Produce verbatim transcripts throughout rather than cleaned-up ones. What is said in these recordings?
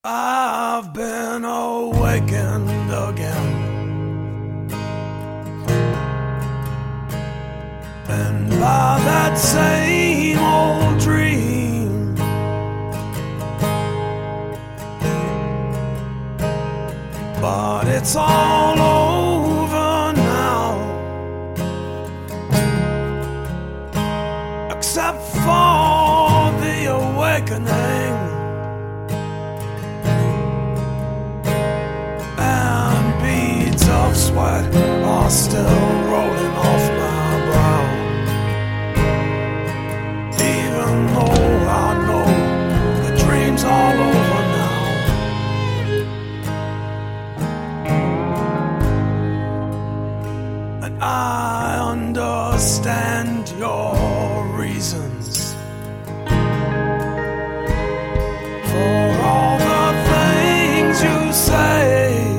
I've been awakened again, and by that same old dream, but it's all over now, except for the awakening. Of sweat are still rolling off my brow, even though I know the dream's all over now. And I understand your reasons for all the things you say.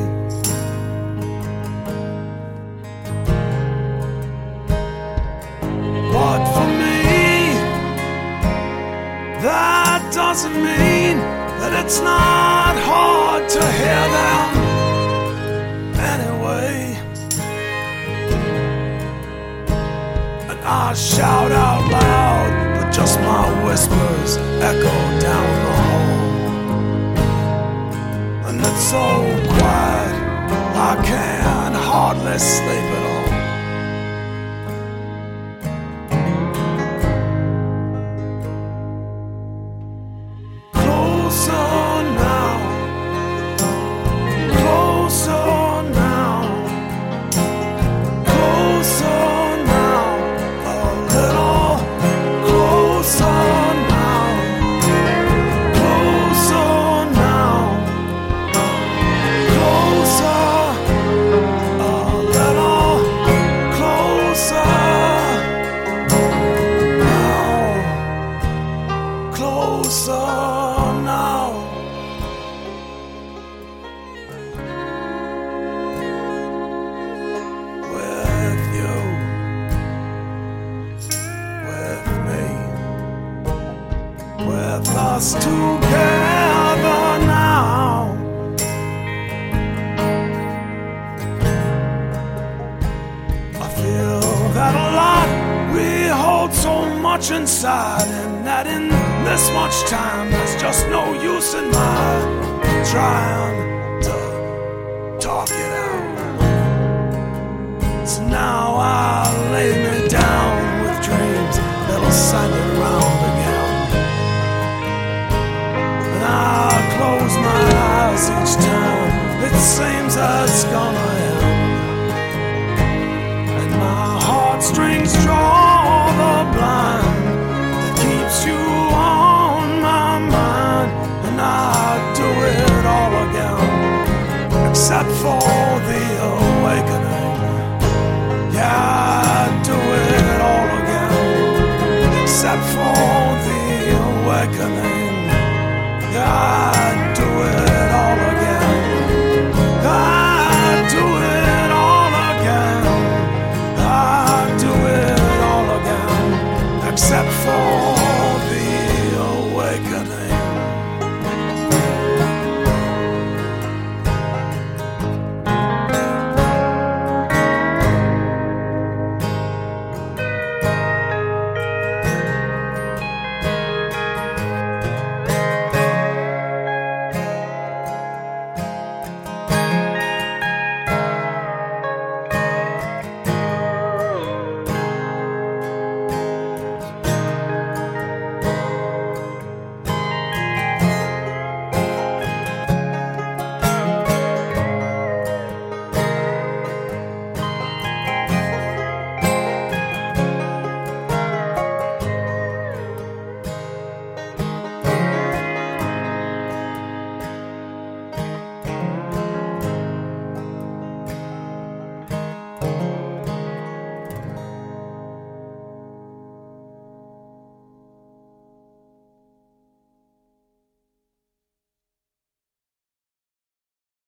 But for me, that doesn't mean that it's not hard to hear them anyway. And I shout out loud, but just my whispers echo down the hall. And it's so quiet, I can hardly sleep at all. Closer now, with you, with me, with us together now. I feel that a lot we hold so much inside, and that in this much time there's just no use in my trying to talk it out. So now I lay me down with dreams that'll send it round again, and I close my eyes each time it seems that it's gonna